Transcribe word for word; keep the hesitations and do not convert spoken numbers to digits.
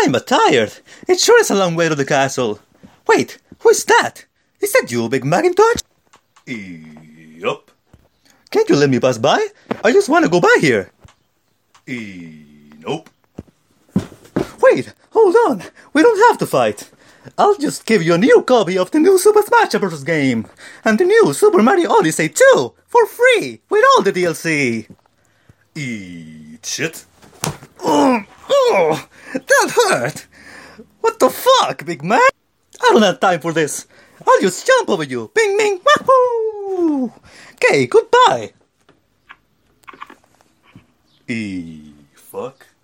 I'm tired. It sure is a long way to the castle. Wait, who's that? Is that you, Big Macintosh? Yup. Can't you let me pass by? I just want to go by here. Nope. Wait, hold on. We don't have to fight. I'll just give you a new copy of the new Super Smash Bros. Game. And the new Super Mario Odyssey too, for free, with all the D L C. Eat shit. Oh, oh, that hurt. What the fuck, big man? I don't have time for this. I'll just jump over you. Bing, bing, wahoo! Okay, goodbye. E fuck.